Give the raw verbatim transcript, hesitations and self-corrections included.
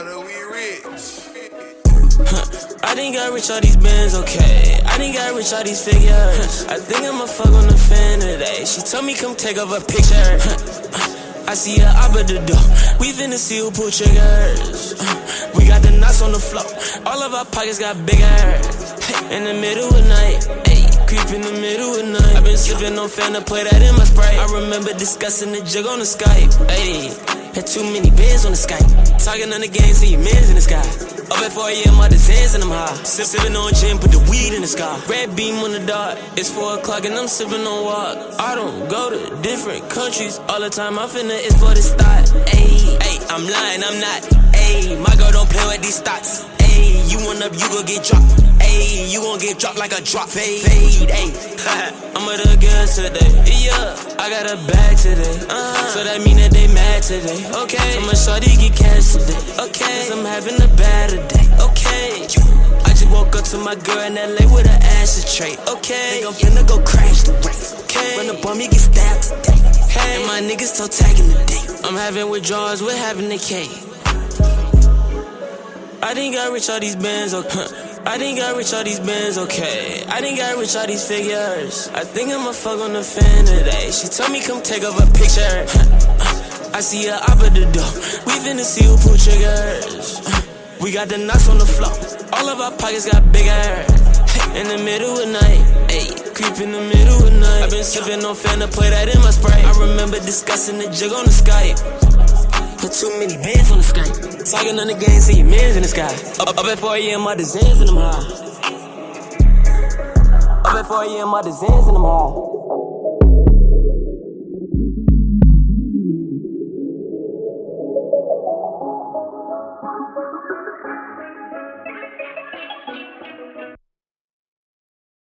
Brother, we rich. I done got rich all these bands, okay. I done got rich all these figures. I think I'ma fuck on the fan today. She told me come take off a picture. I see her up at the door. We finna see who pull triggers. We got the knots on the floor. All of our pockets got bigger. In the middle of the night, ayy, creep in the middle of the night. I been sipping on Fanta, play that in my Sprite. I remember discussing the jig on the Skype, ayy. Had too many bands on the Skype. Talking on the game, see your mans in the sky. Up at four a m, all the Zans and I'm high. Sip, sipping on gin, put the weed in the sky. Red beam on the dot, it's four o'clock and I'm sipping on walk. I don't go to different countries all the time. I finna explore this thought. Ayy, ayy, I'm lying, I'm not. Ayy, my girl don't play with these thoughts. Ayy, you want up, you gon' get dropped. Ayy, you gon' get dropped like a drop fade. Fade, ayy. I'm with the girls today. Yeah, I got a bag today. Uh-huh. So that mean that they mad today. Okay, so my shorty get cash today. Okay, cause I'm having a bad day. Okay, I just woke up to my girl in L A with an ashtray. Okay, think I'm finna go crash the race. Okay, run up on me, get stabbed today. Hey, and my niggas toe tagging today. I'm having withdrawals, we're having a K. I done got rich all these bands, okay. I done got rich all these bands, okay. I done got rich all these figures. I think I'ma fuck on the fan today. She told me come take off a picture. I see her up at the door. We finna see who pull triggers. We got the knots on the floor. All of our pockets got bigger. In the middle of the night, ayy, creep in the middle of the night. I been sipping on Fanta, play that in my Sprite. I remember discussing the jig on the Skype. Had too many bands on the Skype. Talking on the game, see your mans in the sky. Up, up at four a m, all the Zans and I'm high. Up at four a m, all the Zans and I'm high.